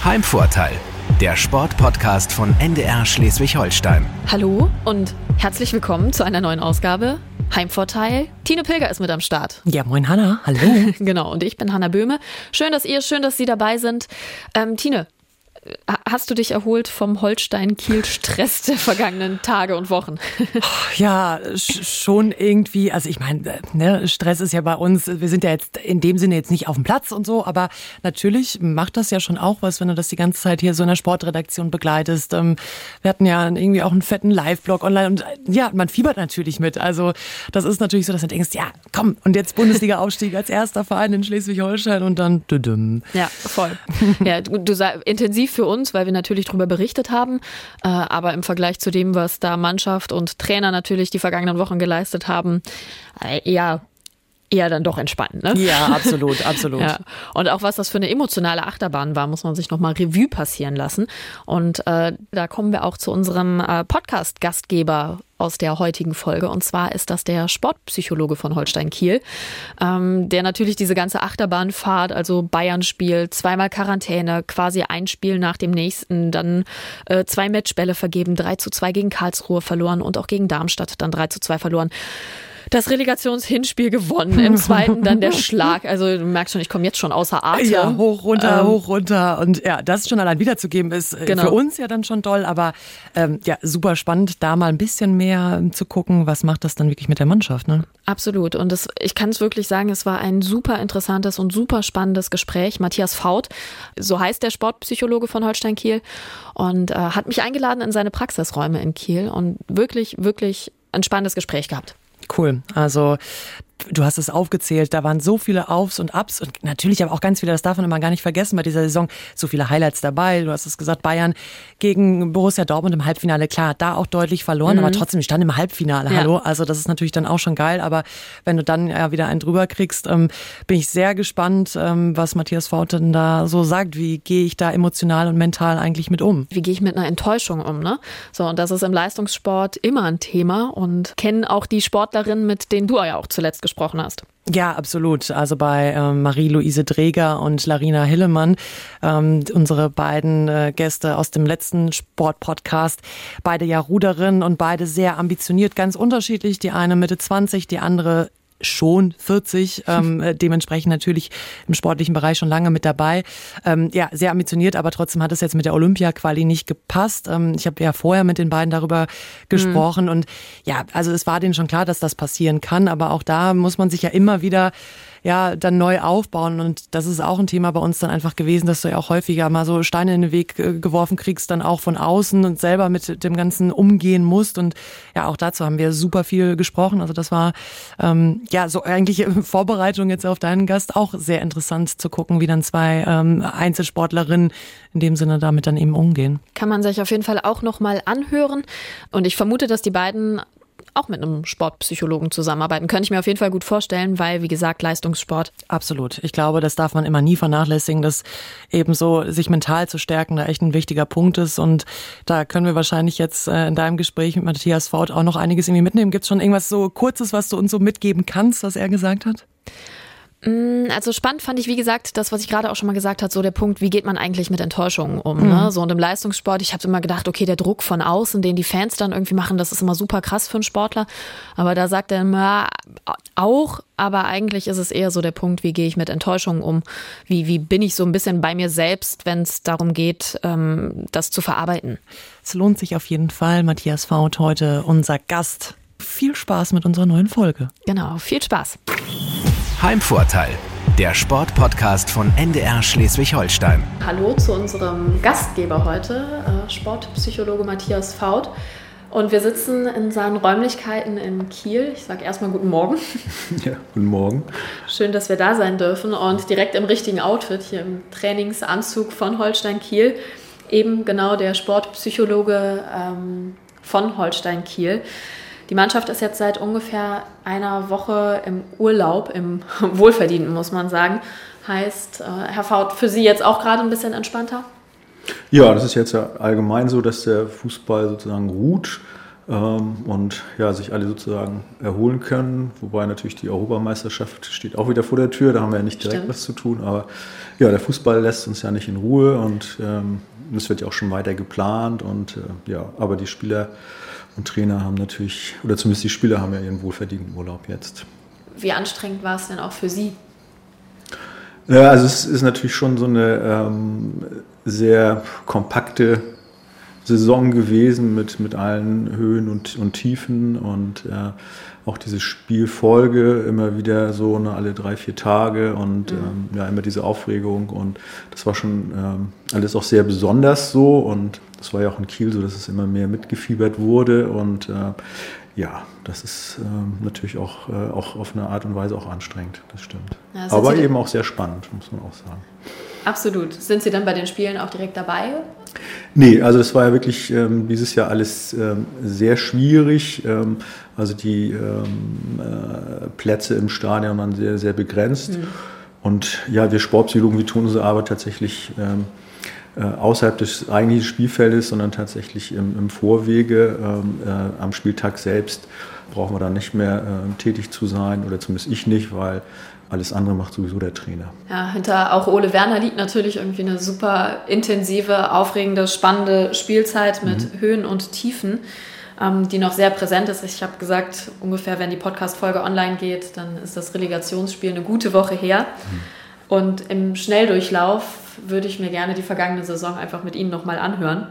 Heimvorteil, der Sportpodcast von NDR Schleswig-Holstein. Hallo und herzlich willkommen zu einer neuen Ausgabe Heimvorteil. Tine Pilger ist mit am Start. Ja, moin Hanna, hallo. Genau, und ich bin Hanna Böhme. Schön, dass Sie dabei sind. Tine, hast du dich erholt vom Holstein-Kiel-Stress der vergangenen Tage und Wochen? Ja, schon irgendwie. Also ich meine, Stress ist ja bei uns, wir sind ja jetzt in dem Sinne jetzt nicht auf dem Platz und so, aber natürlich macht das ja schon auch was, wenn du das die ganze Zeit hier so in der Sportredaktion begleitest. Wir hatten ja irgendwie auch einen fetten Live-Blog online und ja, man fiebert natürlich mit. Also das ist natürlich so, dass du denkst, ja, komm, und jetzt Bundesliga-Aufstieg als erster Verein in Schleswig-Holstein und dann düdüm. Ja, voll. Ja, du sagst intensiv für uns, weil wir natürlich darüber berichtet haben, aber im Vergleich zu dem, was da Mannschaft und Trainer natürlich die vergangenen Wochen geleistet haben, eher dann doch entspannt, ne? Ja, absolut, absolut. Ja. Und auch was das für eine emotionale Achterbahn war, muss man sich nochmal Revue passieren lassen. Und da kommen wir auch zu unserem Podcast-Gastgeber aus der heutigen Folge. Und zwar ist das der Sportpsychologe von Holstein Kiel, der natürlich diese ganze Achterbahnfahrt, also Bayern-Spiel, zweimal Quarantäne, quasi ein Spiel nach dem nächsten, dann 2 Matchbälle vergeben, 3:2 gegen Karlsruhe verloren und auch gegen Darmstadt dann 3:2 verloren. Das Relegationshinspiel gewonnen, im zweiten dann der Schlag. Also du merkst schon, ich komme jetzt schon außer Atem. Ja, hoch, runter. Und ja, das schon allein wiederzugeben ist für uns ja dann schon toll. Aber ja, super spannend, da mal ein bisschen mehr zu gucken, was macht das dann wirklich mit der Mannschaft, ne? Absolut. Und ich kann es wirklich sagen, es war ein super interessantes und super spannendes Gespräch. Matthias Faut, so heißt der Sportpsychologe von Holstein Kiel, und hat mich eingeladen in seine Praxisräume in Kiel und wirklich, wirklich ein spannendes Gespräch gehabt. Cool. Also du hast es aufgezählt, da waren so viele Aufs und Ups und natürlich aber auch ganz viele, das darf man immer gar nicht vergessen bei dieser Saison, so viele Highlights dabei. Du hast es gesagt, Bayern gegen Borussia Dortmund im Halbfinale, klar, da auch deutlich verloren, aber trotzdem, die standen im Halbfinale, hallo, also das ist natürlich dann auch schon geil, aber wenn du dann ja wieder einen drüber kriegst, bin ich sehr gespannt, was Matthias Faut denn da so sagt, wie gehe ich da emotional und mental eigentlich mit um? Wie gehe ich mit einer Enttäuschung um, ne? So, und das ist im Leistungssport immer ein Thema und kennen auch die Sportlerinnen, mit denen du ja auch zuletzt gesprochen hast. Ja, absolut. Also bei Marie-Louise Dreger und Larina Hillemann, unsere beiden Gäste aus dem letzten Sportpodcast, beide ja Ruderinnen und beide sehr ambitioniert, ganz unterschiedlich. Die eine Mitte 20, die andere schon 40, dementsprechend natürlich im sportlichen Bereich schon lange mit dabei. Ja, sehr ambitioniert, aber trotzdem hat es jetzt mit der Olympia-Quali nicht gepasst. Ich habe ja vorher mit den beiden darüber gesprochen und ja, also es war denen schon klar, dass das passieren kann, aber auch da muss man sich ja immer wieder dann neu aufbauen und das ist auch ein Thema bei uns dann einfach gewesen, dass du ja auch häufiger mal so Steine in den Weg geworfen kriegst, dann auch von außen und selber mit dem Ganzen umgehen musst und ja, auch dazu haben wir super viel gesprochen, also das war so eigentlich Vorbereitung jetzt auf deinen Gast auch sehr interessant zu gucken, wie dann zwei Einzelsportlerinnen in dem Sinne damit dann eben umgehen. Kann man sich auf jeden Fall auch nochmal anhören und ich vermute, dass die beiden auch mit einem Sportpsychologen zusammenarbeiten. Könnte ich mir auf jeden Fall gut vorstellen, weil, wie gesagt, Leistungssport. Absolut. Ich glaube, das darf man immer nie vernachlässigen, dass eben so sich mental zu stärken da echt ein wichtiger Punkt ist. Und da können wir wahrscheinlich jetzt in deinem Gespräch mit Matthias Faut auch noch einiges irgendwie mitnehmen. Gibt es schon irgendwas so Kurzes, was du uns so mitgeben kannst, was er gesagt hat? Also spannend fand ich, wie gesagt, das, was ich gerade auch schon mal gesagt habe, so der Punkt, wie geht man eigentlich mit Enttäuschungen um, ne? So, und im Leistungssport, ich habe immer gedacht, okay, der Druck von außen, den die Fans dann irgendwie machen, das ist immer super krass für einen Sportler, aber da sagt er immer auch, aber eigentlich ist es eher so der Punkt, wie gehe ich mit Enttäuschungen um, wie bin ich so ein bisschen bei mir selbst, wenn es darum geht, das zu verarbeiten. Es lohnt sich auf jeden Fall, Matthias Faut heute unser Gast. Viel Spaß mit unserer neuen Folge. Genau, viel Spaß. Heimvorteil, der Sportpodcast von NDR Schleswig-Holstein. Hallo zu unserem Gastgeber heute, Sportpsychologe Matthias Faut. Und wir sitzen in seinen Räumlichkeiten in Kiel. Ich sage erstmal guten Morgen. Ja, guten Morgen. Schön, dass wir da sein dürfen und direkt im richtigen Outfit, hier im Trainingsanzug von Holstein Kiel. Eben genau der Sportpsychologe von Holstein Kiel. Die Mannschaft ist jetzt seit ungefähr einer Woche im Urlaub, im Wohlverdienten, muss man sagen. Heißt, Herr Faut, für Sie jetzt auch gerade ein bisschen entspannter? Ja, das ist jetzt ja allgemein so, dass der Fußball sozusagen ruht. und ja, sich alle sozusagen erholen können. Wobei natürlich die Europameisterschaft steht auch wieder vor der Tür, da haben wir ja nicht direkt was zu tun. Aber ja, der Fußball lässt uns ja nicht in Ruhe und es wird ja auch schon weiter geplant. Und aber die Spieler und Trainer haben natürlich, oder zumindest die Spieler haben ja ihren wohlverdienten Urlaub jetzt. Wie anstrengend war es denn auch für Sie? Ja, also es ist natürlich schon so eine sehr kompakte Saison gewesen mit allen Höhen und Tiefen und auch diese Spielfolge immer wieder so alle 3-4 Tage und immer diese Aufregung und das war schon alles auch sehr besonders so und das war ja auch in Kiel so, dass es immer mehr mitgefiebert wurde und das ist natürlich auch auf eine Art und Weise auch anstrengend, das stimmt. Ja, aber eben auch sehr spannend, muss man auch sagen. Absolut. Sind Sie dann bei den Spielen auch direkt dabei? Nee, also das war ja wirklich dieses Jahr alles sehr schwierig. Also die Plätze im Stadion waren sehr, sehr begrenzt. Und ja, wir Sportpsychologen, wir tun unsere Arbeit tatsächlich außerhalb des eigentlichen Spielfeldes, sondern tatsächlich im Vorwege. Am Spieltag selbst brauchen wir dann nicht mehr tätig zu sein, oder zumindest ich nicht, weil alles andere macht sowieso der Trainer. Ja, hinter auch Ole Werner liegt natürlich irgendwie eine super intensive, aufregende, spannende Spielzeit mit Höhen und Tiefen, die noch sehr präsent ist. Ich habe gesagt, ungefähr, wenn die Podcast-Folge online geht, dann ist das Relegationsspiel eine gute Woche her. Und im Schnelldurchlauf würde ich mir gerne die vergangene Saison einfach mit Ihnen nochmal anhören.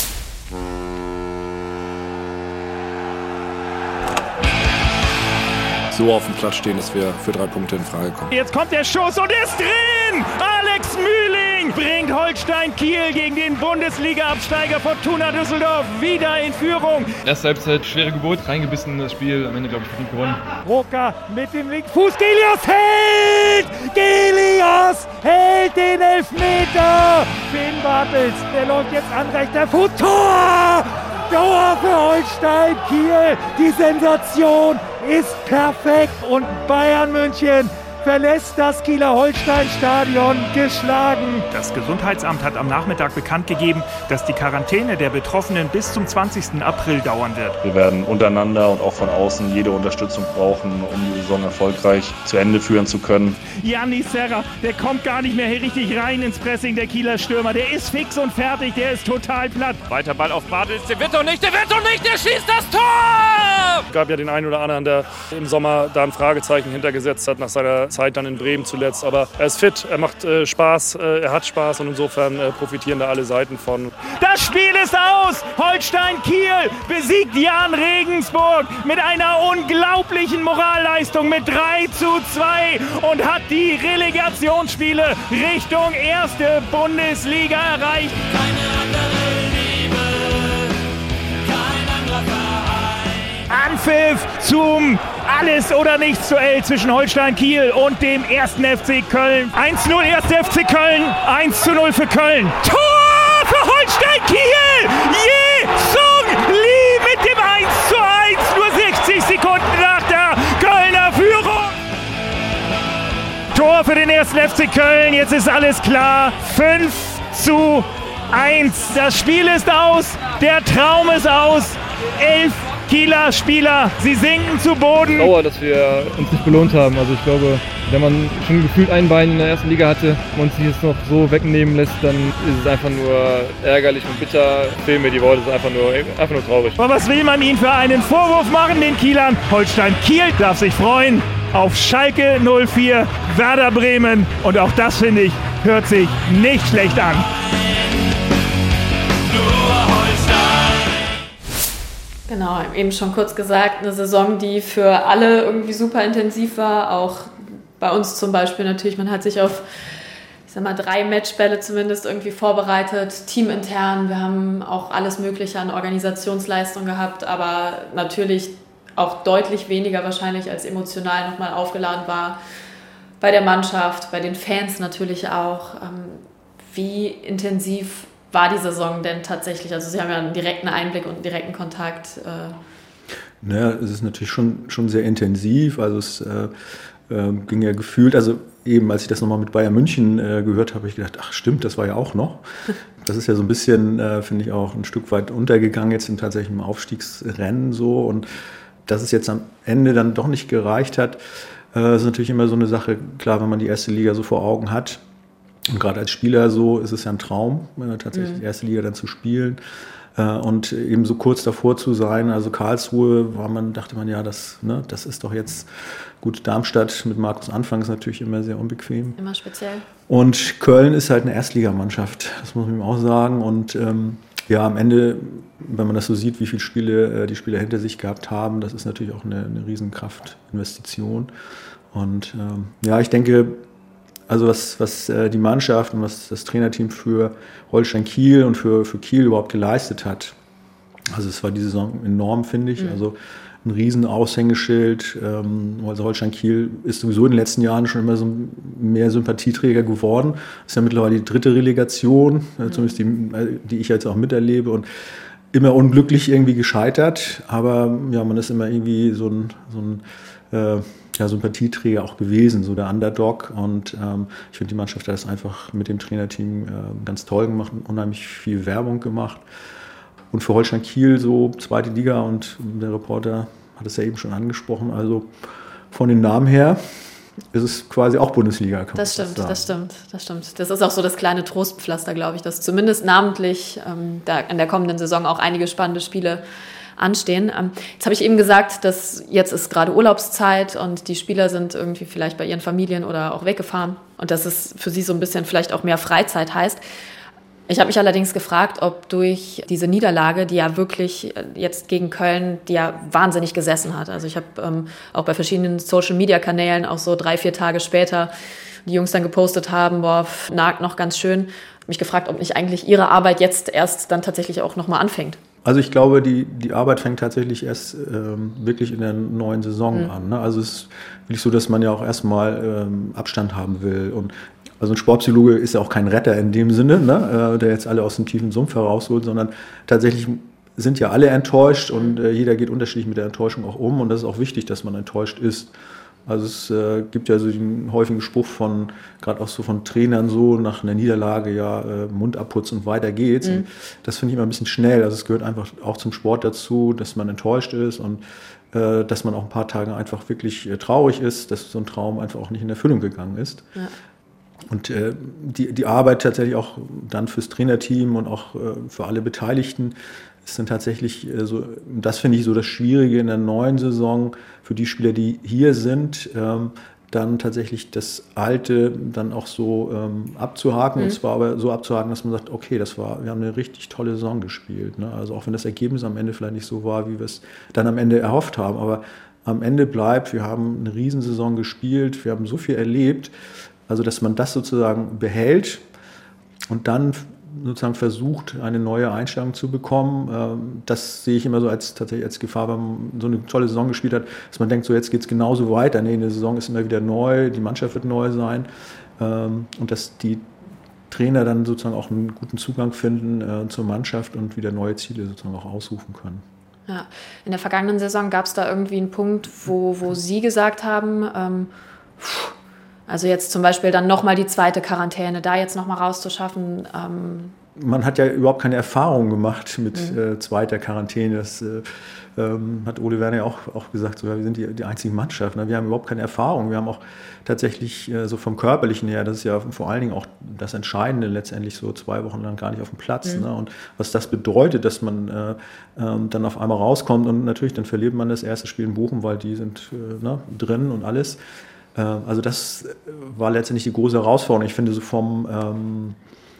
So auf dem Platz stehen, dass wir für 3 Punkte in Frage kommen. Jetzt kommt der Schuss und ist drin! Alex Mühling bringt Holstein Kiel gegen den Bundesliga-Absteiger Fortuna Düsseldorf wieder in Führung. Erste Halbzeit, schwere Geburt, reingebissen in das Spiel, am Ende, glaube ich, verdient gewonnen. Roka mit dem linken Fuß, Gelios hält! Gelios hält den Elfmeter! Finn Bartels, der läuft jetzt an rechter Fuß, Tor! Tor für Holstein Kiel, die Sensation ist perfekt und Bayern München verlässt das Kieler Holstein-Stadion geschlagen. Das Gesundheitsamt hat am Nachmittag bekannt gegeben, dass die Quarantäne der Betroffenen bis zum 20. April dauern wird. Wir werden untereinander und auch von außen jede Unterstützung brauchen, um die Saison erfolgreich zu Ende führen zu können. Gianni Serra, der kommt gar nicht mehr richtig rein ins Pressing der Kieler Stürmer. Der ist fix und fertig, der ist total platt. Weiter Ball auf Bartels, der schießt das Tor! Es gab ja den einen oder anderen, der im Sommer da ein Fragezeichen hintergesetzt hat, nach seiner Zeit dann in Bremen zuletzt. Aber er ist fit, er macht Spaß, er hat Spaß und insofern profitieren da alle Seiten von. Das Spiel ist aus! Holstein Kiel besiegt Jahn Regensburg mit einer unglaublichen Moralleistung mit 3:2 und hat die Relegationsspiele Richtung 1. Bundesliga erreicht. Keine andere Liebe, kein anderer Verein. Anpfiff zum Alles-oder-Nichts-Duell zwischen Holstein Kiel und dem 1. FC Köln. 1:0 1. FC Köln, 1:0 für Köln. Tor für Holstein Kiel! Sung Lee mit dem 1:1, nur 60 Sekunden nach der Kölner Führung. Tor für den 1. FC Köln, jetzt ist alles klar. 5:1. Das Spiel ist aus, der Traum ist aus. 11 Kieler Spieler, sie sinken zu Boden. Sauer, dass wir uns nicht belohnt haben. Also ich glaube, wenn man schon gefühlt ein Bein in der ersten Liga hatte und sich jetzt noch so wegnehmen lässt, dann ist es einfach nur ärgerlich und bitter. Fehlen mir die Worte, es ist einfach nur traurig. Aber was will man ihnen für einen Vorwurf machen, den Kielern? Holstein Kiel darf sich freuen auf Schalke 04, Werder Bremen. Und auch das, finde ich, hört sich nicht schlecht an. Genau, eben schon kurz gesagt, eine Saison, die für alle irgendwie super intensiv war, auch bei uns zum Beispiel natürlich. Man hat sich auf, 3 Matchbälle zumindest irgendwie vorbereitet, teamintern. Wir haben auch alles Mögliche an Organisationsleistung gehabt, aber natürlich auch deutlich weniger wahrscheinlich als emotional nochmal aufgeladen war bei der Mannschaft, bei den Fans natürlich auch. Wie intensiv war die Saison denn tatsächlich? Also Sie haben ja einen direkten Einblick und einen direkten Kontakt. Naja, es ist natürlich schon sehr intensiv. Also es ging ja gefühlt, also eben als ich das nochmal mit Bayern München gehört habe, habe ich gedacht, ach stimmt, das war ja auch noch. Das ist ja so ein bisschen, finde ich, auch ein Stück weit untergegangen jetzt tatsächlich im Aufstiegsrennen so. Und dass es jetzt am Ende dann doch nicht gereicht hat, ist natürlich immer so eine Sache. Klar, wenn man die erste Liga so vor Augen hat und gerade als Spieler so, ist es ja ein Traum, tatsächlich die erste Liga dann zu spielen. Und eben so kurz davor zu sein, also Karlsruhe, dachte man ja, das ist doch jetzt gut. Darmstadt mit Markus Anfang ist natürlich immer sehr unbequem. Immer speziell. Und Köln ist halt eine Erstligamannschaft, das muss man ihm auch sagen. Und am Ende, wenn man das so sieht, wie viele Spiele die Spieler hinter sich gehabt haben, das ist natürlich auch eine Riesenkraftinvestition. Und ich denke, also was die Mannschaft und was das Trainerteam für Holstein Kiel und für Kiel überhaupt geleistet hat, also es war die Saison enorm, finde ich. Also ein riesen Aushängeschild. Also Holstein Kiel ist sowieso in den letzten Jahren schon immer so mehr Sympathieträger geworden. Das ist ja mittlerweile die 3. Relegation, zumindest die ich jetzt auch miterlebe, und immer unglücklich irgendwie gescheitert. Aber man ist immer irgendwie so ein Sympathieträger auch gewesen, so der Underdog. Und ich finde, die Mannschaft hat das einfach mit dem Trainerteam ganz toll gemacht und unheimlich viel Werbung gemacht. Und für Holstein Kiel so 2. Liga, und der Reporter hat es ja eben schon angesprochen, also von den Namen her ist es quasi auch Bundesliga. Das stimmt. Das ist auch so das kleine Trostpflaster, glaube ich, dass zumindest namentlich in der kommenden Saison auch einige spannende Spiele anstehen. Jetzt habe ich eben gesagt, dass jetzt ist gerade Urlaubszeit und die Spieler sind irgendwie vielleicht bei ihren Familien oder auch weggefahren und dass es für sie so ein bisschen vielleicht auch mehr Freizeit heißt. Ich habe mich allerdings gefragt, ob durch diese Niederlage, die ja wirklich jetzt gegen Köln, die ja wahnsinnig gesessen hat. Also ich habe auch bei verschiedenen Social-Media-Kanälen auch so 3-4 Tage später die Jungs dann gepostet haben, nagt noch ganz schön. Mich gefragt, ob nicht eigentlich ihre Arbeit jetzt erst dann tatsächlich auch nochmal anfängt. Also ich glaube, die Arbeit fängt tatsächlich erst wirklich in der neuen Saison an. Ne? Also es ist wirklich so, dass man ja auch erstmal Abstand haben will. Und also ein Sportpsychologe ist ja auch kein Retter in dem Sinne, ne? Der jetzt alle aus dem tiefen Sumpf herausholt, sondern tatsächlich sind ja alle enttäuscht und jeder geht unterschiedlich mit der Enttäuschung auch um. Und das ist auch wichtig, dass man enttäuscht ist. Also es gibt ja so den häufigen Spruch gerade auch so von Trainern so nach einer Niederlage, Mund abputzen und weiter geht's. Und das finde ich immer ein bisschen schnell. Also es gehört einfach auch zum Sport dazu, dass man enttäuscht ist und dass man auch ein paar Tage einfach wirklich traurig ist, dass so ein Traum einfach auch nicht in Erfüllung gegangen ist. Ja. Und die Arbeit tatsächlich auch dann fürs Trainerteam und auch für alle Beteiligten ist dann tatsächlich so, das finde ich so das Schwierige in der neuen Saison für die Spieler, die hier sind, dann tatsächlich das Alte dann auch so abzuhaken. Und zwar aber so abzuhaken, dass man sagt, okay, wir haben eine richtig tolle Saison gespielt. Ne? Also auch wenn das Ergebnis am Ende vielleicht nicht so war, wie wir es dann am Ende erhofft haben. Aber am Ende bleibt, wir haben eine Riesensaison gespielt, wir haben so viel erlebt. Also, dass man das sozusagen behält und dann sozusagen versucht, eine neue Einstellung zu bekommen. Das sehe ich immer so tatsächlich als Gefahr, wenn man so eine tolle Saison gespielt hat, dass man denkt, so jetzt geht es genauso weiter. Nee, eine Saison ist immer wieder neu, die Mannschaft wird neu sein. Und dass die Trainer dann sozusagen auch einen guten Zugang finden zur Mannschaft und wieder neue Ziele sozusagen auch ausrufen können. Ja, in der vergangenen Saison gab es da irgendwie einen Punkt, wo Sie gesagt haben, also jetzt zum Beispiel dann nochmal die 2. Quarantäne, da jetzt nochmal rauszuschaffen. Man hat ja überhaupt keine Erfahrung gemacht mit 2. Quarantäne. Das hat Ole Werner ja auch gesagt, so, wir sind die einzige Mannschaft. Ne? Wir haben überhaupt keine Erfahrung. Wir haben auch tatsächlich so vom Körperlichen her, das ist ja vor allen Dingen auch das Entscheidende, letztendlich so 2 Wochen lang gar nicht auf dem Platz. Ne? Und was das bedeutet, dass man dann auf einmal rauskommt und natürlich dann verliert man das erste Spiel in Bochum, weil die sind drin und alles. Also das war letztendlich die große Herausforderung. Ich finde so vom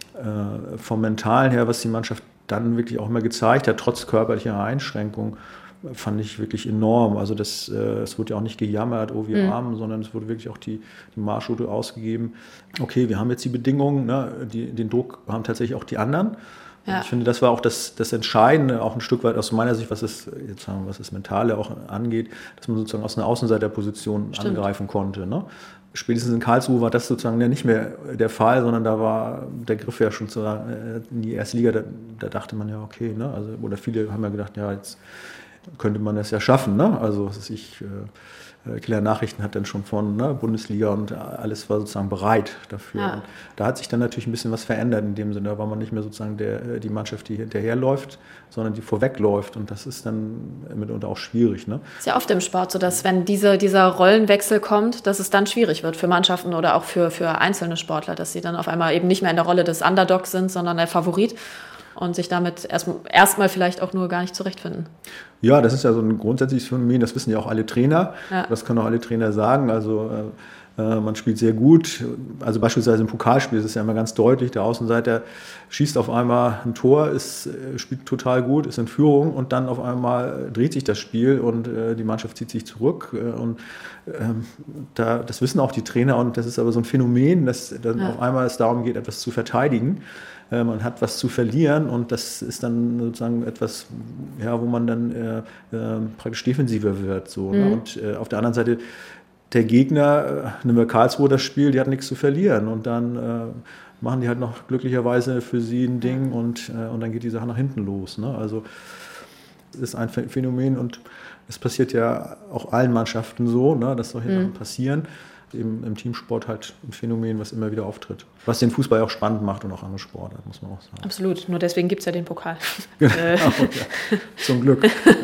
Mentalen her, was die Mannschaft dann wirklich auch immer gezeigt hat, trotz körperlicher Einschränkung, fand ich wirklich enorm. Also es wurde ja auch nicht gejammert, oh wir Armen, sondern es wurde wirklich auch die Marschroute ausgegeben. Okay, wir haben jetzt die Bedingungen, ne? Den Druck haben tatsächlich auch die anderen. Ja. Ich finde, das war auch das Entscheidende, auch ein Stück weit aus meiner Sicht, was das Mentale auch angeht, dass man sozusagen aus einer Außenseiterposition angreifen konnte. Ne? Spätestens in Karlsruhe war das sozusagen ja nicht mehr der Fall, sondern da war der Griff ja schon in die erste Liga, da dachte man ja, okay, ne? Also, oder viele haben ja gedacht, ja, jetzt könnte man es ja schaffen. Ne? Also Killer Nachrichten hat dann schon von Bundesliga und alles war sozusagen bereit dafür. Ja. Und da hat sich dann natürlich ein bisschen was verändert in dem Sinne. Da war man nicht mehr sozusagen die Mannschaft, die hinterherläuft, sondern die vorwegläuft. Und das ist dann mitunter auch schwierig. Ne? Ist ja oft im Sport so, dass wenn dieser Rollenwechsel kommt, dass es dann schwierig wird für Mannschaften oder auch für einzelne Sportler, dass sie dann auf einmal eben nicht mehr in der Rolle des Underdogs sind, sondern der Favorit. Und sich damit erstmal vielleicht auch nur gar nicht zurechtfinden. Ja, das ist ja so ein grundsätzliches Phänomen, das wissen ja auch alle Trainer. Ja. Das können auch alle Trainer sagen. Also man spielt sehr gut. Also beispielsweise im Pokalspiel ist es ja immer ganz deutlich, der Außenseiter schießt auf einmal ein Tor, spielt total gut, ist in Führung und dann auf einmal dreht sich das Spiel und die Mannschaft zieht sich zurück. Das wissen auch die Trainer und das ist aber so ein Phänomen, dass dann auf einmal es darum geht, etwas zu verteidigen. Man hat was zu verlieren und das ist dann sozusagen etwas, wo man dann praktisch defensiver wird. So, ne? Und auf der anderen Seite der Gegner, nehmen wir Karlsruhe das Spiel, die hat nichts zu verlieren und dann machen die halt noch glücklicherweise für sie ein Ding und dann geht die Sache nach hinten los. Ne? Also es ist ein Phänomen und es passiert ja auch allen Mannschaften so, ne, dass solche Sachen passieren. Im Teamsport halt ein Phänomen, was immer wieder auftritt. Was den Fußball auch spannend macht und auch andere Sportarten, muss man auch sagen. Absolut, nur deswegen gibt es ja den Pokal. Genau, ja. Zum Glück.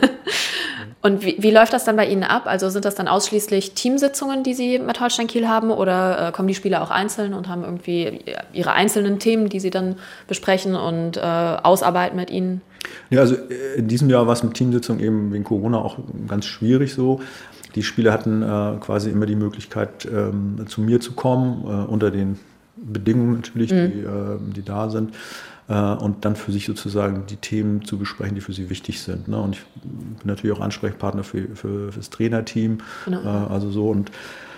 Und wie läuft das dann bei Ihnen ab? Also sind das dann ausschließlich Teamsitzungen, die Sie mit Holstein Kiel haben oder kommen die Spieler auch einzeln und haben irgendwie ihre einzelnen Themen, die Sie dann besprechen und ausarbeiten mit Ihnen? Ja, also in diesem Jahr war es mit Teamsitzungen eben wegen Corona auch ganz schwierig so. Die Spieler hatten quasi immer die Möglichkeit, zu mir zu kommen, unter den Bedingungen natürlich, die da sind. Und dann für sich sozusagen die Themen zu besprechen, die für sie wichtig sind. Ne? Und ich bin natürlich auch Ansprechpartner für das Trainerteam. Genau. Also so. Und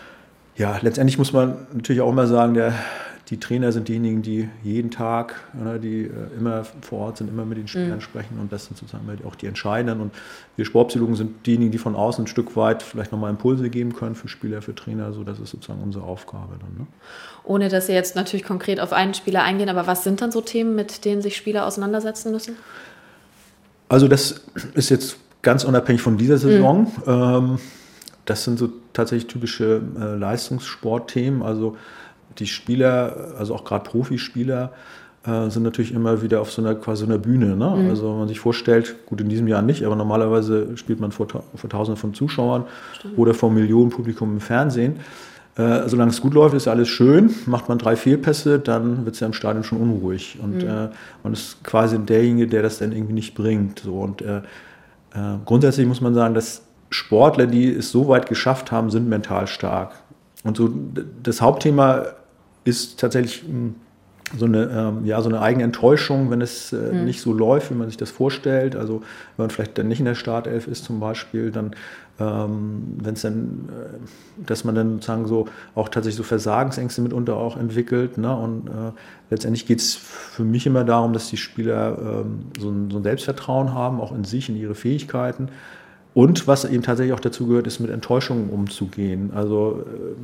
ja, letztendlich muss man natürlich auch immer sagen, die Trainer sind diejenigen, die jeden Tag, die immer vor Ort sind, immer mit den Spielern sprechen und das sind sozusagen auch die Entscheidenden. Und wir Sportpsychologen sind diejenigen, die von außen ein Stück weit vielleicht nochmal Impulse geben können für Spieler, für Trainer. So, das ist sozusagen unsere Aufgabe dann. Ne? Ohne dass Sie jetzt natürlich konkret auf einen Spieler eingehen, aber was sind dann so Themen, mit denen sich Spieler auseinandersetzen müssen? Also das ist jetzt ganz unabhängig von dieser Saison. Das sind so tatsächlich typische Leistungssportthemen. Also die Spieler, also auch gerade Profispieler, sind natürlich immer wieder auf quasi so einer Bühne. Ne? Also wenn man sich vorstellt, gut in diesem Jahr nicht, aber normalerweise spielt man vor Tausenden von Zuschauern oder vor Millionen Publikum im Fernsehen. Solange es gut läuft, ist ja alles schön. Macht man 3 Fehlpässe, dann wird es ja im Stadion schon unruhig. Und man ist quasi derjenige, der das dann irgendwie nicht bringt. So. Und grundsätzlich muss man sagen, dass Sportler, die es so weit geschafft haben, sind mental stark. Und so das Hauptthema ist tatsächlich so eine eigene Enttäuschung, wenn es nicht so läuft, wie man sich das vorstellt. Also wenn man vielleicht dann nicht in der Startelf ist zum Beispiel, dann wenn es dann, dass man dann sozusagen so auch tatsächlich so Versagensängste mitunter auch entwickelt. Ne? Und letztendlich geht es für mich immer darum, dass die Spieler so ein Selbstvertrauen haben, auch in sich, in ihre Fähigkeiten. Und was eben tatsächlich auch dazu gehört, ist mit Enttäuschungen umzugehen. Also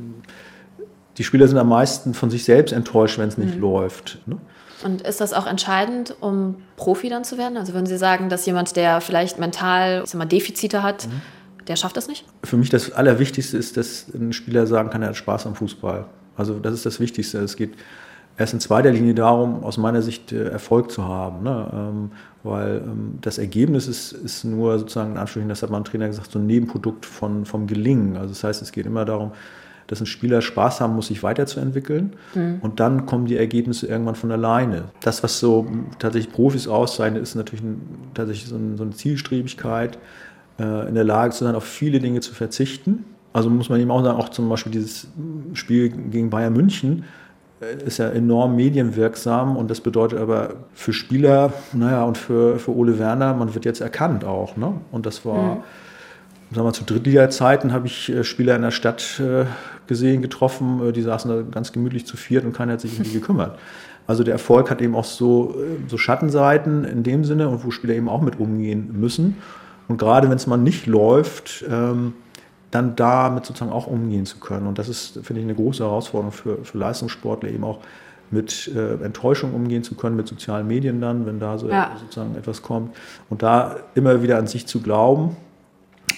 die Spieler sind am meisten von sich selbst enttäuscht, wenn es nicht läuft. Ne? Und ist das auch entscheidend, um Profi dann zu werden? Also würden Sie sagen, dass jemand, der vielleicht mental Defizite hat, der schafft das nicht? Für mich das Allerwichtigste ist, dass ein Spieler sagen kann, er hat Spaß am Fußball. Also das ist das Wichtigste. Es geht erst in zweiter Linie darum, aus meiner Sicht Erfolg zu haben. Ne? Weil das Ergebnis ist nur sozusagen, in Anführungszeichen, das hat mein Trainer gesagt, so ein Nebenprodukt vom Gelingen. Also das heißt, es geht immer darum, dass ein Spieler Spaß haben muss, sich weiterzuentwickeln. Und dann kommen die Ergebnisse irgendwann von alleine. Das, was so tatsächlich Profis auszeichnet, ist natürlich tatsächlich so eine Zielstrebigkeit, in der Lage zu sein, auf viele Dinge zu verzichten. Also muss man eben auch sagen, auch zum Beispiel dieses Spiel gegen Bayern München ist ja enorm medienwirksam und das bedeutet aber für Spieler, und für Ole Werner, man wird jetzt erkannt auch. Ne? Und das war, sagen wir zu Drittliga-Zeiten habe ich Spieler in der Stadt getroffen, die saßen da ganz gemütlich zu viert und keiner hat sich um die gekümmert. Also der Erfolg hat eben auch so Schattenseiten in dem Sinne und wo Spieler eben auch mit umgehen müssen. Und gerade wenn es mal nicht läuft, dann damit sozusagen auch umgehen zu können. Und das ist, finde ich, eine große Herausforderung für Leistungssportler, eben auch mit Enttäuschung umgehen zu können, mit sozialen Medien dann, wenn da sozusagen etwas kommt. Und da immer wieder an sich zu glauben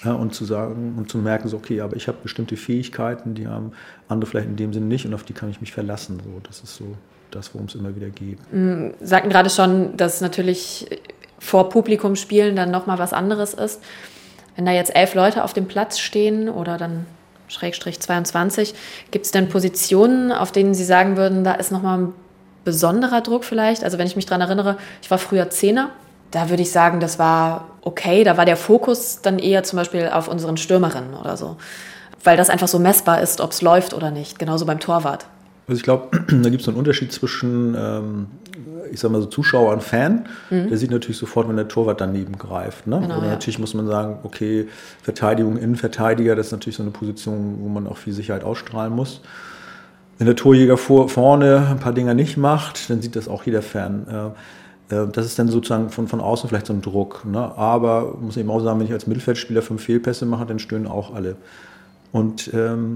und zu sagen und zu merken, so, okay, aber ich habe bestimmte Fähigkeiten, die haben andere vielleicht in dem Sinne nicht und auf die kann ich mich verlassen. So, das ist so das, worum es immer wieder geht. Sie sagten gerade schon, dass natürlich vor Publikum spielen dann nochmal was anderes ist. Wenn da jetzt 11 Leute auf dem Platz stehen oder dann Schrägstrich 22, gibt es denn Positionen, auf denen Sie sagen würden, da ist nochmal ein besonderer Druck vielleicht? Also wenn ich mich daran erinnere, ich war früher Zehner, da würde ich sagen, das war okay, da war der Fokus dann eher zum Beispiel auf unseren Stürmerinnen oder so, weil das einfach so messbar ist, ob es läuft oder nicht, genauso beim Torwart. Also ich glaube, da gibt es so einen Unterschied zwischen, ich sag mal so Zuschauer und Fan. Der sieht natürlich sofort, wenn der Torwart daneben greift. Ne? Genau, Oder natürlich muss man sagen, okay, Verteidigung, Innenverteidiger, das ist natürlich so eine Position, wo man auch viel Sicherheit ausstrahlen muss. Wenn der Torjäger vorne ein paar Dinger nicht macht, dann sieht das auch jeder Fan. Das ist dann sozusagen von außen vielleicht so ein Druck. Ne? Aber muss eben auch sagen, wenn ich als Mittelfeldspieler 5 Fehlpässe mache, dann stöhnen auch alle. Und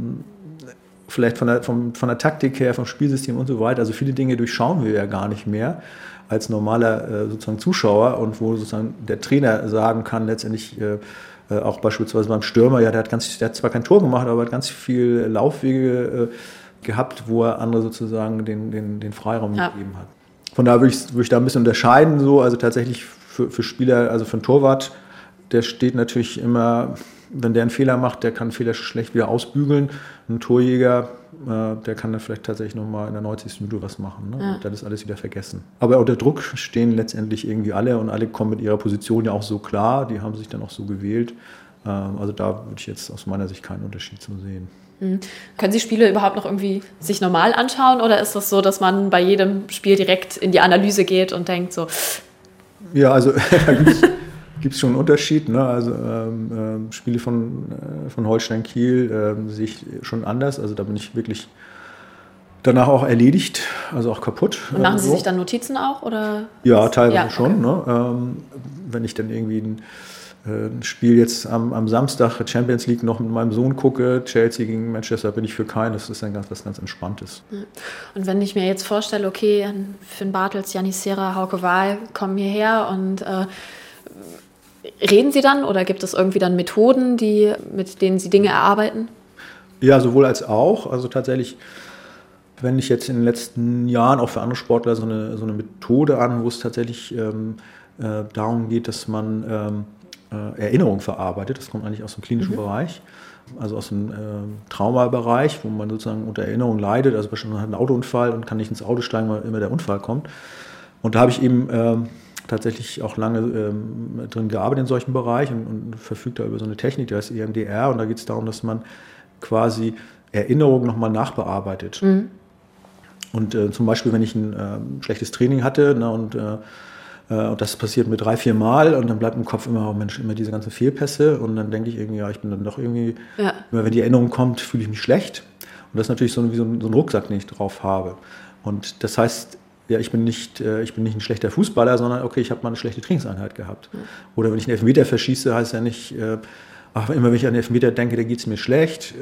vielleicht von der Taktik her, vom Spielsystem und so weiter. Also viele Dinge durchschauen wir ja gar nicht mehr als normaler sozusagen Zuschauer und wo sozusagen der Trainer sagen kann, letztendlich auch beispielsweise beim Stürmer, ja, der hat zwar kein Tor gemacht, aber hat ganz viel Laufwege gehabt, wo er andere sozusagen den Freiraum gegeben hat. Von daher würde ich da ein bisschen unterscheiden, so, also tatsächlich für Spieler, also für einen Torwart, der steht natürlich immer, wenn der einen Fehler macht, der kann einen Fehler schlecht wieder ausbügeln. Ein Torjäger, der kann dann vielleicht tatsächlich nochmal in der 90. Minute was machen. Ne? Und dann ist alles wieder vergessen. Aber unter Druck stehen letztendlich irgendwie alle und alle kommen mit ihrer Position ja auch so klar. Die haben sich dann auch so gewählt. Also da würde ich jetzt aus meiner Sicht keinen Unterschied zu sehen. Können Sie Spiele überhaupt noch irgendwie sich normal anschauen oder ist das so, dass man bei jedem Spiel direkt in die Analyse geht und denkt so? Ja, also gibt es schon einen Unterschied. Ne? Also Spiele von Holstein Kiel sehe ich schon anders. Also da bin ich wirklich danach auch erledigt, also auch kaputt. Und machen Sie sich dann Notizen auch? Oder? Ja, teilweise schon. Okay. Ne? Wenn ich dann irgendwie ein Spiel jetzt am Samstag Champions League noch mit meinem Sohn gucke, Chelsea gegen Manchester, bin ich für keinen. Das ist dann was ganz Entspanntes. Und wenn ich mir jetzt vorstelle, okay, Finn Bartels, Janis Serra, Hauke Wahl kommen hierher und reden Sie dann oder gibt es irgendwie dann Methoden, mit denen Sie Dinge erarbeiten? Ja, sowohl als auch. Also tatsächlich, wenn ich jetzt in den letzten Jahren auch für andere Sportler so eine Methode an, wo es tatsächlich darum geht, dass man Erinnerungen verarbeitet. Das kommt eigentlich aus dem klinischen Bereich, also aus dem Traumabereich, wo man sozusagen unter Erinnerung leidet. Also beispielsweise man hat einen Autounfall und kann nicht ins Auto steigen, weil immer der Unfall kommt. Und da habe ich eben tatsächlich auch lange drin gearbeitet in solchen Bereich und verfügt da über so eine Technik, die heißt EMDR. Und da geht es darum, dass man quasi Erinnerungen nochmal nachbearbeitet. Und zum Beispiel, wenn ich ein schlechtes Training hatte, ne, und das passiert mir 3-4 Mal und dann bleibt im Kopf immer, oh Mensch, immer diese ganzen Fehlpässe und dann denke ich irgendwie, ja, ich bin dann doch irgendwie, immer wenn die Erinnerung kommt, fühle ich mich schlecht. Und das ist natürlich so ein Rucksack, den ich drauf habe. Und das heißt, ja, ich bin nicht ein schlechter Fußballer, sondern okay, ich habe mal eine schlechte Trainingseinheit gehabt. Oder wenn ich einen Elfmeter verschieße, heißt ja nicht, immer wenn ich an den Elfmeter denke, da geht es mir schlecht.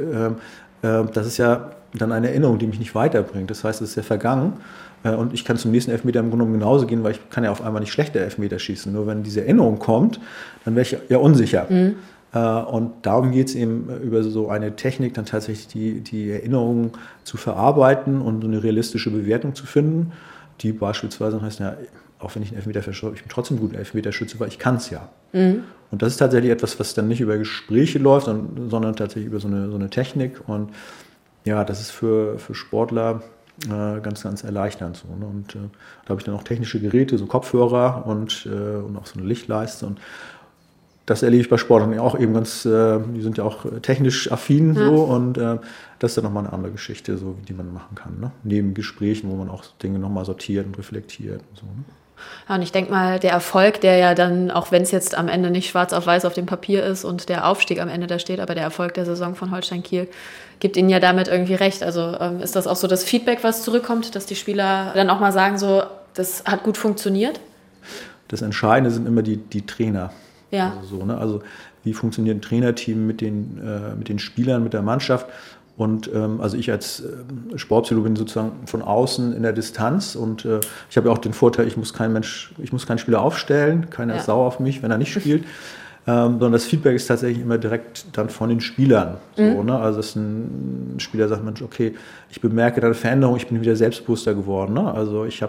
Das ist ja dann eine Erinnerung, die mich nicht weiterbringt. Das heißt, es ist ja vergangen. Und ich kann zum nächsten Elfmeter im Grunde genommen genauso gehen, weil ich kann ja auf einmal nicht schlechter Elfmeter schießen. Nur wenn diese Erinnerung kommt, dann wäre ich ja unsicher. Und darum geht es eben über so eine Technik, dann tatsächlich die Erinnerungen zu verarbeiten und so eine realistische Bewertung zu finden, die beispielsweise heißt, ja, auch wenn ich einen Elfmeter verschaue, ich bin trotzdem gut Elfmeterschütze, weil ich kann es ja. Und das ist tatsächlich etwas, was dann nicht über Gespräche läuft, sondern tatsächlich über so eine Technik. Und ja, das ist für Sportler ganz, ganz erleichternd. So, ne? Und da habe ich dann auch technische Geräte, so Kopfhörer und auch so eine Lichtleiste. Und das erlebe ich bei Sportlern auch eben ganz, die sind ja auch technisch affin so und das ist dann nochmal eine andere Geschichte, so die man machen kann. Ne? Neben Gesprächen, wo man auch Dinge nochmal sortiert und reflektiert und so. Ne? Ja, und ich denke mal, der Erfolg, der ja dann, auch wenn es jetzt am Ende nicht schwarz auf weiß auf dem Papier ist und der Aufstieg am Ende da steht, aber der Erfolg der Saison von Holstein Kiel gibt Ihnen ja damit irgendwie recht. Also ist das auch so das Feedback, was zurückkommt, dass die Spieler dann auch mal sagen, so, das hat gut funktioniert? Das Entscheidende sind immer die Trainer. Ja. Also wie funktioniert ein Trainerteam mit den Spielern, mit der Mannschaft? Und also ich als Sportpsychologe bin sozusagen von außen in der Distanz und ich habe ja auch den Vorteil, ich muss keinen Spieler aufstellen, keiner ist sauer auf mich, wenn er nicht spielt. sondern das Feedback ist tatsächlich immer direkt dann von den Spielern. So, ne? Also dass ein Spieler sagt, Mensch, okay, ich bemerke da eine Veränderung, ich bin wieder selbstbewusster geworden. Ne? Also ich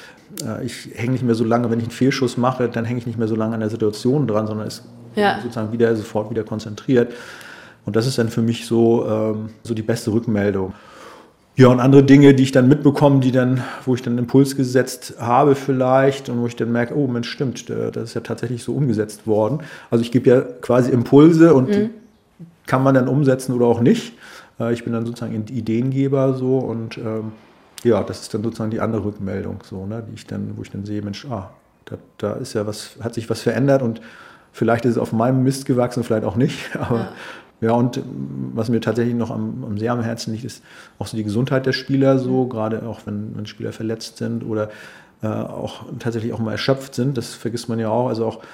hänge nicht mehr so lange, wenn ich einen Fehlschuss mache, dann hänge ich nicht mehr so lange an der Situation dran, sondern ist sozusagen sofort wieder konzentriert. Und das ist dann für mich so die beste Rückmeldung. Ja, und andere Dinge, die ich dann mitbekomme, wo ich dann einen Impuls gesetzt habe vielleicht und wo ich dann merke, oh Mensch, stimmt, das ist ja tatsächlich so umgesetzt worden. Also ich gebe ja quasi Impulse und die kann man dann umsetzen oder auch nicht. Ich bin dann sozusagen ein Ideengeber so und das ist dann sozusagen die andere Rückmeldung, so, ne, wo ich dann sehe, Mensch, da ist ja hat sich was verändert und vielleicht ist es auf meinem Mist gewachsen, vielleicht auch nicht, aber ja, und was mir tatsächlich noch sehr am Herzen liegt, ist auch so die Gesundheit der Spieler, so gerade auch wenn Spieler verletzt sind oder auch tatsächlich auch mal erschöpft sind. Das vergisst man ja auch. Also auch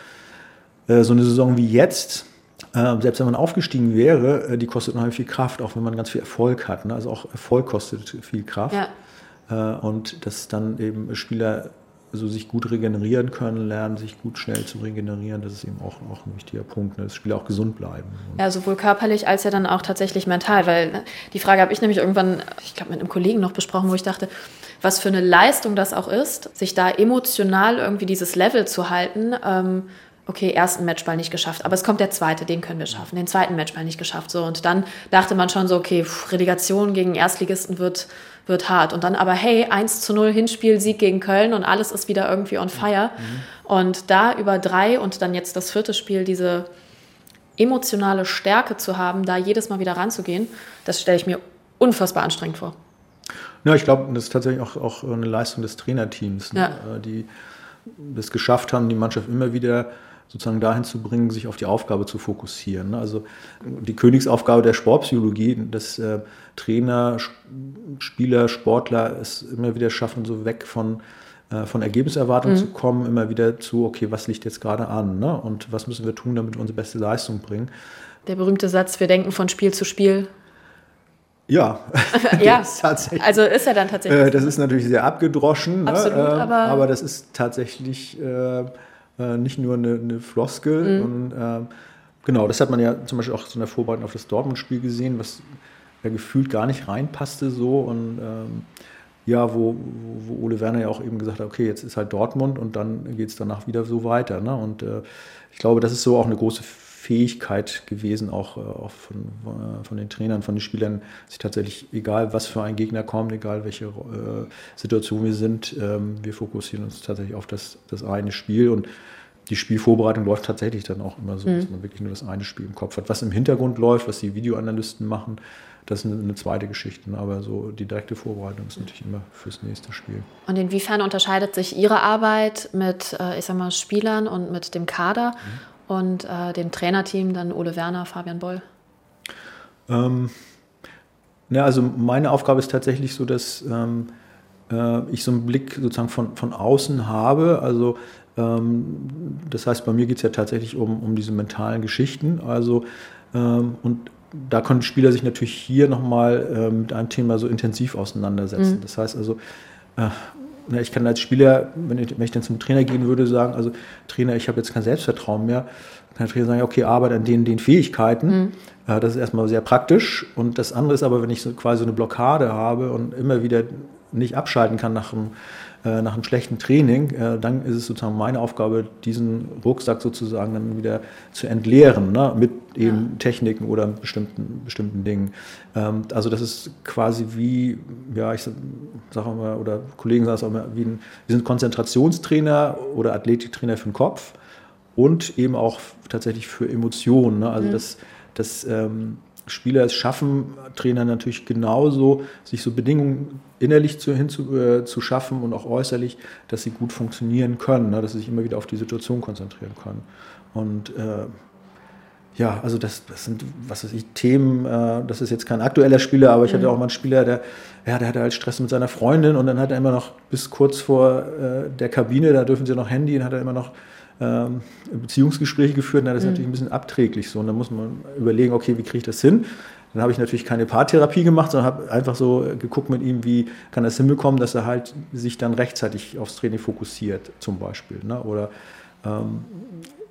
so eine Saison wie jetzt, selbst wenn man aufgestiegen wäre, die kostet unheimlich viel Kraft, auch wenn man ganz viel Erfolg hat. Ne? Also auch Erfolg kostet viel Kraft. Ja. Und dass dann eben Spieler sich gut regenerieren können, lernen, sich gut schnell zu regenerieren, das ist eben auch ein wichtiger Punkt, ne? Dass Spieler auch gesund bleiben. Ja, sowohl körperlich als ja dann auch tatsächlich mental, weil die Frage habe ich nämlich irgendwann, ich glaube mit einem Kollegen noch besprochen, wo ich dachte, was für eine Leistung das auch ist, sich da emotional irgendwie dieses Level zu halten, okay, ersten Matchball nicht geschafft, aber es kommt der zweite, den können wir schaffen, den zweiten Matchball nicht geschafft, so, und dann dachte man schon so, okay, Relegation gegen Erstligisten wird hart. Und dann aber, hey, 1:0 Hinspiel, Sieg gegen Köln und alles ist wieder irgendwie on fire. Und da über 3 und dann jetzt das 4. Spiel diese emotionale Stärke zu haben, da jedes Mal wieder ranzugehen, das stelle ich mir unfassbar anstrengend vor. Ja, ich glaube, das ist tatsächlich auch eine Leistung des Trainerteams, ne? Die das geschafft haben, die Mannschaft immer wieder sozusagen dahin zu bringen, sich auf die Aufgabe zu fokussieren. Also die Königsaufgabe der Sportpsychologie, dass Trainer, Spieler, Sportler es immer wieder schaffen, so weg von Ergebniserwartungen zu kommen, immer wieder zu, okay, was liegt jetzt gerade an, ne? Und was müssen wir tun, damit wir unsere beste Leistung bringen. Der berühmte Satz, wir denken von Spiel zu Spiel. Ja, ja. Also ist er dann tatsächlich. Das ist natürlich sehr abgedroschen, absolut, ne? Aber das ist tatsächlich nicht nur eine Floskel. Und, genau, das hat man ja zum Beispiel auch so in der Vorbereitung auf das Dortmund-Spiel gesehen, was ja gefühlt gar nicht reinpasste so. Und wo Ole Werner ja auch eben gesagt hat, okay, jetzt ist halt Dortmund und dann geht es danach wieder so weiter. Ne? Und ich glaube, das ist so auch eine große Fähigkeit gewesen, auch von den Trainern, von den Spielern, sich tatsächlich, egal was für ein Gegner kommt, egal welche Situation wir sind, wir fokussieren uns tatsächlich auf das eine Spiel und die Spielvorbereitung läuft tatsächlich dann auch immer so, dass man wirklich nur das eine Spiel im Kopf hat. Was im Hintergrund läuft, was die Videoanalysten machen, das ist eine zweite Geschichte, aber so die direkte Vorbereitung ist natürlich immer fürs nächste Spiel. Und inwiefern unterscheidet sich Ihre Arbeit mit, Spielern und mit dem Kader und dem Trainerteam, dann Ole Werner, Fabian Boll? Also meine Aufgabe ist tatsächlich so, dass ich so einen Blick sozusagen von außen habe. Also das heißt, bei mir geht es ja tatsächlich um diese mentalen Geschichten. Also und da können Spieler sich natürlich hier nochmal mit einem Thema so intensiv auseinandersetzen. Das heißt also, ich kann als Spieler, wenn ich dann zum Trainer gehen würde, sagen, also Trainer, ich habe jetzt kein Selbstvertrauen mehr, kann der Trainer sagen, okay, arbeite an den Fähigkeiten. Das ist erstmal sehr praktisch. Und das andere ist aber, wenn ich so quasi so eine Blockade habe und immer wieder nicht abschalten kann nach einem schlechten Training, dann ist es sozusagen meine Aufgabe, diesen Rucksack sozusagen dann wieder zu entleeren, ne, mit eben Techniken oder bestimmten Dingen. Also das ist quasi wie, ich sage mal, oder Kollegen sagen es auch mal, wir sind Konzentrationstrainer oder Athletiktrainer für den Kopf und eben auch tatsächlich für Emotionen. Ne? Also dass Spieler es schaffen, Trainer natürlich genauso, sich so Bedingungen innerlich zu schaffen und auch äußerlich, dass sie gut funktionieren können, ne? Dass sie sich immer wieder auf die Situation konzentrieren können. Und also das sind, was weiß ich, Themen, das ist jetzt kein aktueller Spieler, aber ich hatte auch mal einen Spieler, der hatte halt Stress mit seiner Freundin und dann hat er immer noch bis kurz vor der Kabine, da dürfen sie noch Handy, dann hat er immer noch Beziehungsgespräche geführt, das ist natürlich ein bisschen abträglich so und dann muss man überlegen, okay, wie kriege ich das hin? Dann habe ich natürlich keine Paartherapie gemacht, sondern habe einfach so geguckt mit ihm, wie kann das hinbekommen, dass er halt sich dann rechtzeitig aufs Training fokussiert zum Beispiel, ne? Oder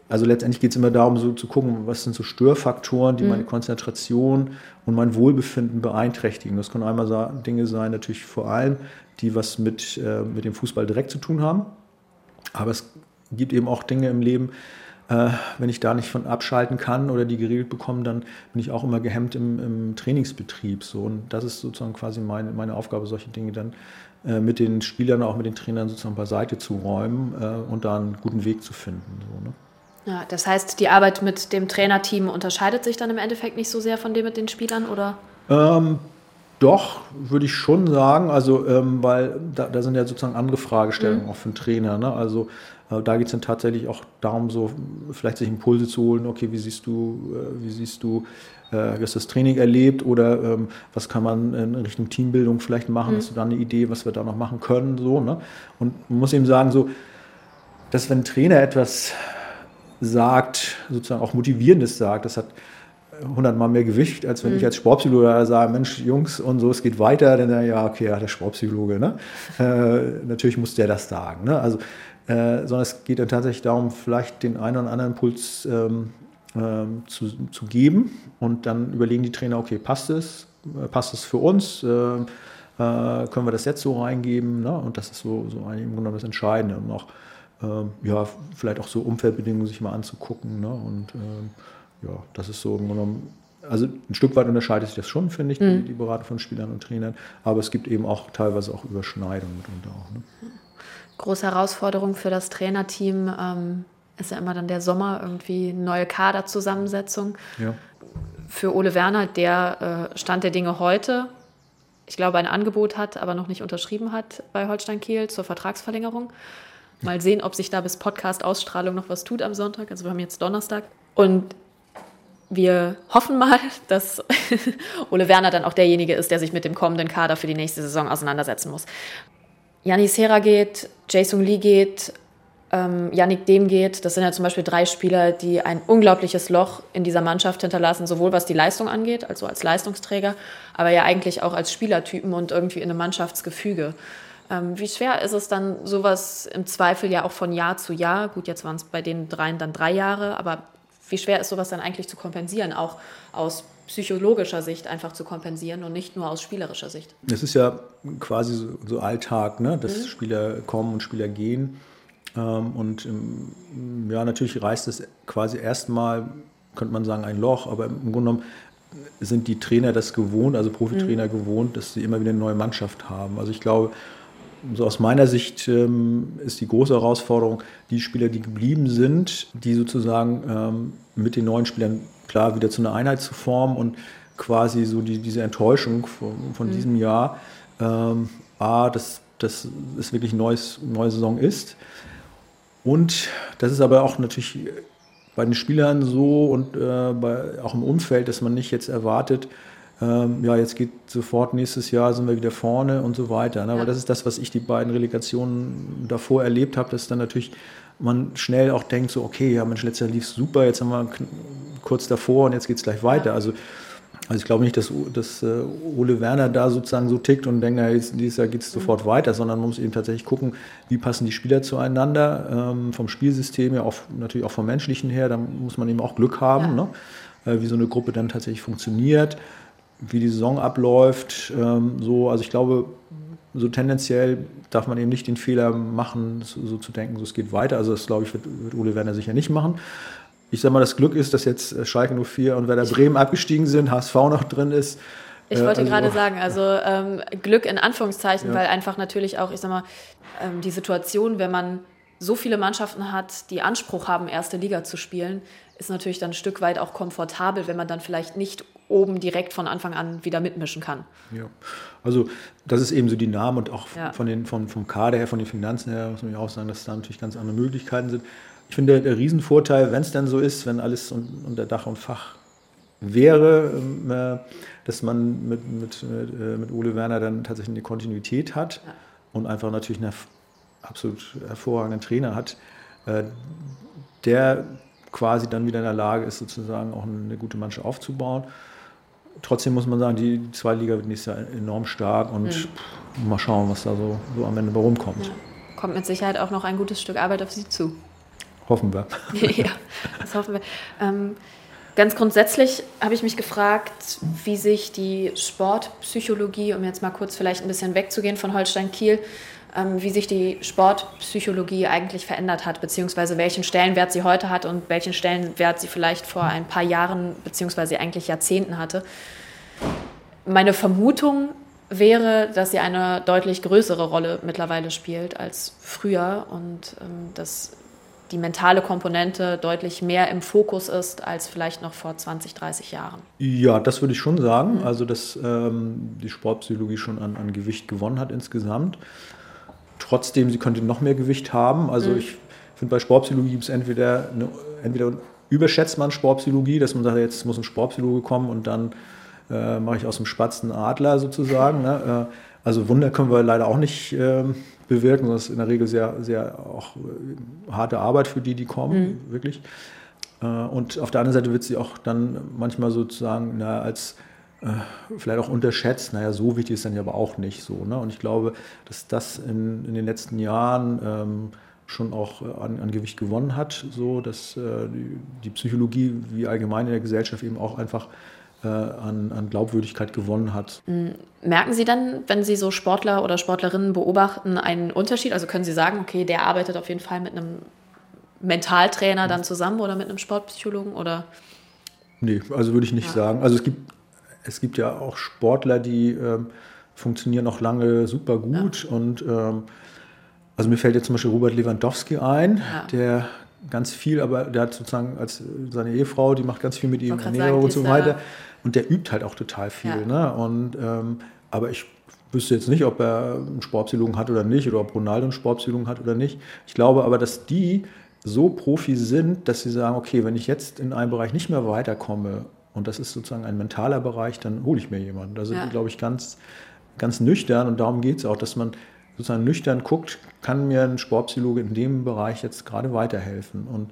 Also letztendlich geht es immer darum, so zu gucken, was sind so Störfaktoren, die meine Konzentration und mein Wohlbefinden beeinträchtigen. Das können einmal Dinge sein, natürlich vor allem, die was mit dem Fußball direkt zu tun haben. Aber es gibt eben auch Dinge im Leben, wenn ich da nicht von abschalten kann oder die geregelt bekomme, dann bin ich auch immer gehemmt im Trainingsbetrieb. So. Und das ist sozusagen quasi meine Aufgabe, solche Dinge dann mit den Spielern, auch mit den Trainern sozusagen beiseite zu räumen und da einen guten Weg zu finden. So, ne? Ja, das heißt, die Arbeit mit dem Trainerteam unterscheidet sich dann im Endeffekt nicht so sehr von dem mit den Spielern, oder? Doch, würde ich schon sagen. Also, weil da sind ja sozusagen andere Fragestellungen auch für einen Trainer. Ne? Also, da geht es dann tatsächlich auch darum, so vielleicht sich Impulse zu holen. Okay, wie siehst du, hast das Training erlebt oder was kann man in Richtung Teambildung vielleicht machen? Hast du da eine Idee, was wir da noch machen können? So, ne? Und man muss eben sagen, so, dass wenn ein Trainer etwas sagt, sozusagen auch Motivierendes sagt, das hat 100-mal mehr Gewicht, als wenn ich als Sportpsychologe sage, Mensch, Jungs und so, es geht weiter, dann ja, okay, ja, der Sportpsychologe, ne? Natürlich muss der das sagen, ne? Also, sondern es geht dann tatsächlich darum, vielleicht den einen oder anderen Impuls zu geben und dann überlegen die Trainer, okay, passt es für uns, können wir das jetzt so reingeben, ne? Und das ist so eigentlich im Grunde genommen das Entscheidende und auch vielleicht auch so Umfeldbedingungen sich mal anzugucken, ne? Und das ist so im Grunde genommen, also ein Stück weit unterscheidet sich das schon, finde ich, die Beratung von Spielern und Trainern, aber es gibt eben auch teilweise auch Überschneidungen mitunter auch. Ne? Große Herausforderung für das Trainerteam ist ja immer dann der Sommer, irgendwie neue Kaderzusammensetzung. Ja. Für Ole Werner, der Stand der Dinge heute, ich glaube, ein Angebot hat, aber noch nicht unterschrieben hat bei Holstein Kiel zur Vertragsverlängerung. Mal sehen, ob sich da bis Podcast-Ausstrahlung noch was tut am Sonntag. Also wir haben jetzt Donnerstag. Und wir hoffen mal, dass Ole Werner dann auch derjenige ist, der sich mit dem kommenden Kader für die nächste Saison auseinandersetzen muss. Yannis Serra geht, Jae-Sung Lee geht, Yannick Dehm geht. Das sind ja zum Beispiel 3 Spieler, die ein unglaubliches Loch in dieser Mannschaft hinterlassen, sowohl was die Leistung angeht, also als Leistungsträger, aber ja eigentlich auch als Spielertypen und irgendwie in einem Mannschaftsgefüge. Wie schwer ist es dann, sowas im Zweifel ja auch von Jahr zu Jahr, gut, jetzt waren es bei den 3 dann 3 Jahre, aber wie schwer ist sowas dann eigentlich zu kompensieren, auch aus psychologischer Sicht einfach zu kompensieren und nicht nur aus spielerischer Sicht? Das ist ja quasi so Alltag, ne? Dass Spieler kommen und Spieler gehen. Und natürlich reißt es quasi erstmal, könnte man sagen, ein Loch, aber im Grunde genommen sind die Trainer das gewohnt, also Profitrainer gewohnt, dass sie immer wieder eine neue Mannschaft haben. Also ich glaube, so aus meiner Sicht ist die große Herausforderung, die Spieler, die geblieben sind, die sozusagen mit den neuen Spielern klar wieder zu einer Einheit zu formen und quasi so diese Enttäuschung von diesem Jahr, dass es wirklich eine neue Saison ist. Und das ist aber auch natürlich bei den Spielern so und auch im Umfeld, dass man nicht jetzt erwartet, jetzt geht sofort nächstes Jahr, sind wir wieder vorne und so weiter. Ne? Aber das ist das, was ich die beiden Relegationen davor erlebt habe, dass dann natürlich man schnell auch denkt, so okay, ja Mensch, letztes Jahr lief es super, jetzt haben wir kurz davor und jetzt geht es gleich weiter. Also ich glaube nicht, dass Ole Werner da sozusagen so tickt und denkt, dieses Jahr geht es sofort weiter, sondern man muss eben tatsächlich gucken, wie passen die Spieler zueinander, vom Spielsystem her, natürlich auch vom Menschlichen her, da muss man eben auch Glück haben, ne? Wie so eine Gruppe dann tatsächlich funktioniert, wie die Saison abläuft. Also ich glaube, so tendenziell darf man eben nicht den Fehler machen, so zu denken, so es geht weiter. Also das, glaube ich, wird Ole Werner sicher nicht machen. Ich sage mal, das Glück ist, dass jetzt Schalke 04 und Werder Bremen abgestiegen sind, HSV noch drin ist. Ich wollte gerade sagen, also Glück in Anführungszeichen, weil einfach natürlich auch, ich sag mal, die Situation, wenn man so viele Mannschaften hat, die Anspruch haben, erste Liga zu spielen, ist natürlich dann ein Stück weit auch komfortabel, wenn man dann vielleicht nicht oben direkt von Anfang an wieder mitmischen kann. Ja, also das ist eben so die Namen und auch vom Kader her, von den Finanzen her, muss man ja auch sagen, dass da natürlich ganz andere Möglichkeiten sind. Ich finde, der Riesenvorteil, wenn es dann so ist, wenn alles unter Dach und Fach wäre, dass man mit Ole Werner dann tatsächlich eine Kontinuität hat und einfach natürlich einen absolut hervorragenden Trainer hat, der quasi dann wieder in der Lage ist, sozusagen auch eine gute Mannschaft aufzubauen. Trotzdem muss man sagen, die zweite Liga wird nächstes Jahr enorm stark und mal schauen, was da so am Ende bei rumkommt. Ja. Kommt mit Sicherheit auch noch ein gutes Stück Arbeit auf Sie zu. Hoffen wir. Ja, das hoffen wir. Ganz grundsätzlich habe ich mich gefragt, wie sich die Sportpsychologie, um jetzt mal kurz vielleicht ein bisschen wegzugehen von Holstein Kiel, wie sich die Sportpsychologie eigentlich verändert hat, beziehungsweise welchen Stellenwert sie heute hat und welchen Stellenwert sie vielleicht vor ein paar Jahren, beziehungsweise eigentlich Jahrzehnten hatte. Meine Vermutung wäre, dass sie eine deutlich größere Rolle mittlerweile spielt als früher und dass die mentale Komponente deutlich mehr im Fokus ist als vielleicht noch vor 20, 30 Jahren. Ja, das würde ich schon sagen. Also, dass die Sportpsychologie schon an Gewicht gewonnen hat insgesamt. Trotzdem, sie könnte noch mehr Gewicht haben. Also ich finde, bei Sportpsychologie gibt es entweder überschätzt man Sportpsychologie, dass man sagt, jetzt muss ein Sportpsychologe kommen und dann mache ich aus dem Spatz einen Adler sozusagen. Ne? Also Wunder können wir leider auch nicht bewirken. Das ist in der Regel sehr, sehr auch harte Arbeit für die kommen, wirklich. Und auf der anderen Seite wird sie auch dann manchmal sozusagen als vielleicht auch unterschätzt. Naja, so wichtig ist dann ja aber auch nicht so. Ne? Und ich glaube, dass das in den letzten Jahren schon auch an Gewicht gewonnen hat, so dass die Psychologie wie allgemein in der Gesellschaft eben auch einfach an Glaubwürdigkeit gewonnen hat. Merken Sie dann, wenn Sie so Sportler oder Sportlerinnen beobachten, einen Unterschied? Also können Sie sagen, okay, der arbeitet auf jeden Fall mit einem Mentaltrainer dann zusammen oder mit einem Sportpsychologen? Oder? Nee, also würde ich nicht sagen. Also es gibt ja auch Sportler, die funktionieren noch lange super gut. Ja. Und also mir fällt jetzt zum Beispiel Robert Lewandowski ein, der ganz viel, aber der hat sozusagen als seine Ehefrau, die macht ganz viel mit ihm, Ernährung und so weiter. Und der übt halt auch total viel. Ne? Und, aber ich wüsste jetzt nicht, ob er einen Sportpsychologen hat oder nicht, oder ob Ronaldo einen Sportpsychologen hat oder nicht. Ich glaube aber, dass die so Profi sind, dass sie sagen, okay, wenn ich jetzt in einem Bereich nicht mehr weiterkomme, und das ist sozusagen ein mentaler Bereich, dann hole ich mir jemanden. Da sind die, glaube ich, ganz, ganz nüchtern. Und darum geht es auch, dass man sozusagen nüchtern guckt, kann mir ein Sportpsychologe in dem Bereich jetzt gerade weiterhelfen. Und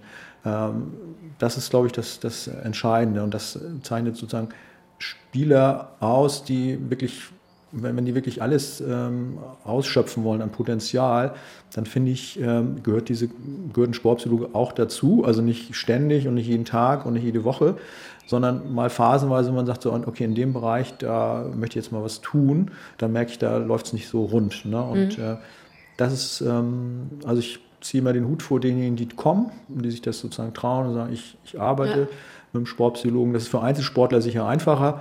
das ist, glaube ich, das Entscheidende. Und das zeichnet sozusagen Spieler aus, die wirklich, wenn die wirklich alles ausschöpfen wollen an Potenzial, dann finde ich, gehört ein Sportpsychologe auch dazu. Also nicht ständig und nicht jeden Tag und nicht jede Woche, sondern mal phasenweise, wenn man sagt, so, okay, in dem Bereich, da möchte ich jetzt mal was tun, dann merke ich, da läuft es nicht so rund. Ne? Und das ist, also ich ziehe mal den Hut vor denjenigen, die kommen und die sich das sozusagen trauen und sagen, ich arbeite mit einem Sportpsychologen. Das ist für Einzelsportler sicher einfacher.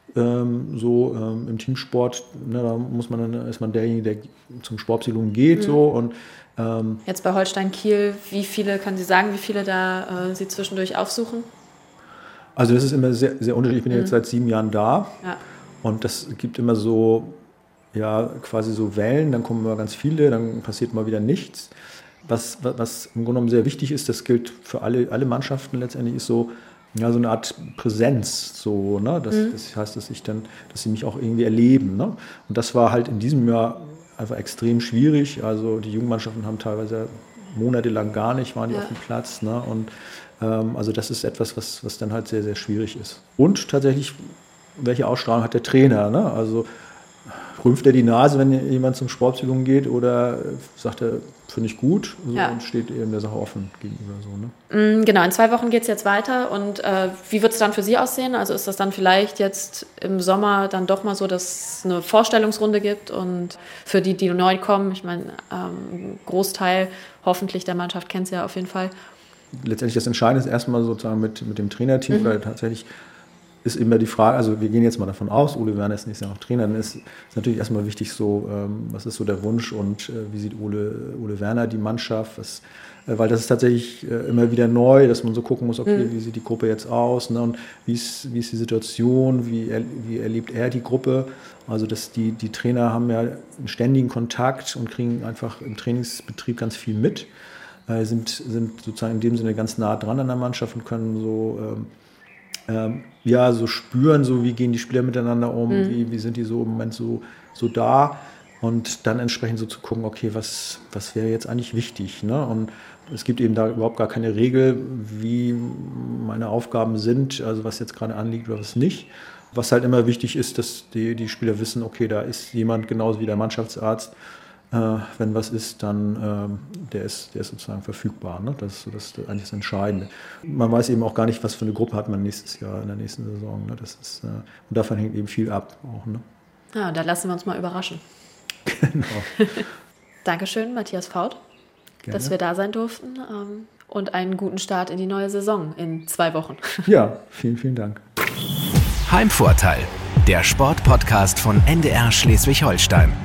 Im Teamsport, ne, da ist man derjenige, der zum Sportpsychologen geht. So, und, jetzt bei Holstein Kiel, können Sie sagen, wie viele da Sie zwischendurch aufsuchen? Also das ist immer sehr, sehr unterschiedlich. Ich bin jetzt seit 7 Jahren da und das gibt immer so, quasi so Wellen, dann kommen immer ganz viele, dann passiert mal wieder nichts. Was im Grunde genommen sehr wichtig ist, das gilt für alle Mannschaften letztendlich, ist so, so eine Art Präsenz, so, ne? Das heißt, dass sie mich auch irgendwie erleben. Ne? Und das war halt in diesem Jahr einfach extrem schwierig. Also die Jugendmannschaften haben teilweise monatelang waren die auf dem Platz. Ne? Und also das ist etwas, was dann halt sehr, sehr schwierig ist. Und tatsächlich, welche Ausstrahlung hat der Trainer? Ne? Also rümpft er die Nase, wenn jemand zum Sportpsychologen geht, oder sagt er, finde ich gut, und steht eben der Sache offen gegenüber. So, ne? Genau, in 2 Wochen geht es jetzt weiter. Und wie wird es dann für Sie aussehen? Also ist das dann vielleicht jetzt im Sommer dann doch mal so, dass es eine Vorstellungsrunde gibt und für die neu kommen, ich meine, ein Großteil hoffentlich der Mannschaft kennt es ja auf jeden Fall. Letztendlich das Entscheidende ist erstmal sozusagen mit dem Trainerteam, weil tatsächlich ist immer die Frage, also wir gehen jetzt mal davon aus, Ole Werner ist nächstes Jahr noch Trainer, dann ist natürlich erstmal wichtig so, was ist so der Wunsch und wie sieht Ole Werner die Mannschaft, weil das ist tatsächlich immer wieder neu, dass man so gucken muss, okay, wie sieht die Gruppe jetzt aus, ne, und wie ist die Situation, wie erlebt er die Gruppe, also dass die Trainer haben ja einen ständigen Kontakt und kriegen einfach im Trainingsbetrieb ganz viel mit, sind sozusagen in dem Sinne ganz nah dran an der Mannschaft und können so so spüren, so wie gehen die Spieler miteinander um, wie sind die so im Moment so da, und dann entsprechend so zu gucken, okay, was wäre jetzt eigentlich wichtig, ne? Und es gibt eben da überhaupt gar keine Regel, wie meine Aufgaben sind, also was jetzt gerade anliegt oder was nicht. Was halt immer wichtig ist, dass die Spieler wissen, okay, da ist jemand genauso wie der Mannschaftsarzt, wenn was ist, dann der ist sozusagen verfügbar. Ne? Das ist eigentlich das Entscheidende. Man weiß eben auch gar nicht, was für eine Gruppe hat man nächstes Jahr in der nächsten Saison. Ne? Das ist, und davon hängt eben viel ab. Auch, ne? Ja, da lassen wir uns mal überraschen. Genau. Dankeschön, Matthias Faut, Gerne. dass wir da sein durften. Und einen guten Start in die neue Saison in 2 Wochen. Ja, vielen, vielen Dank. Heimvorteil, der Sportpodcast von NDR Schleswig-Holstein.